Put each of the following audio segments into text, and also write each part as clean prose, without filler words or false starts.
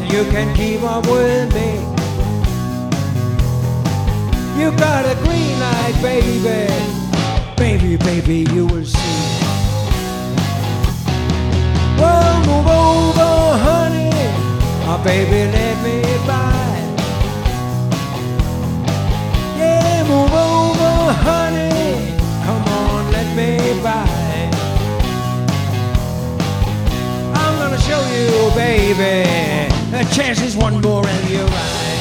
you can keep up with me. You got a green light, baby. Baby, baby, you will see. Well, move over, honey. Oh, baby, let me by. Yeah, move over, honey. Come on, let me by. I'm gonna show you, baby. A chance is one more and you're right.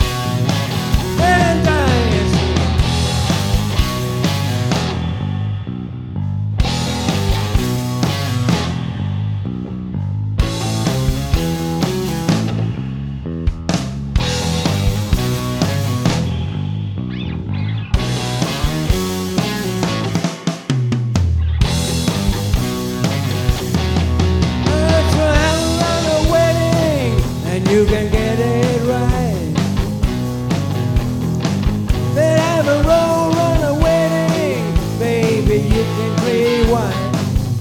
And you can get it right. They have a roll on a wedding, baby, you can rewind.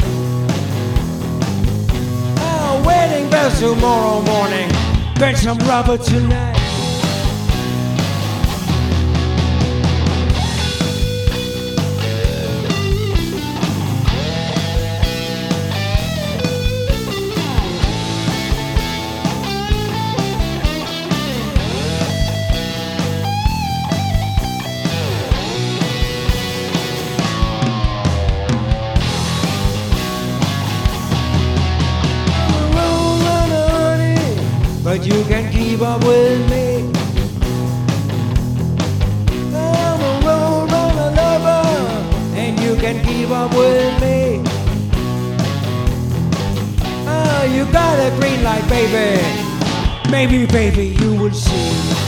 Our wedding bells tomorrow morning, burn some rubber tonight. But you can keep up with me. I'm a roll-runner lover, and you can keep up with me. Oh, you got a green light, baby. Maybe, baby, you will see.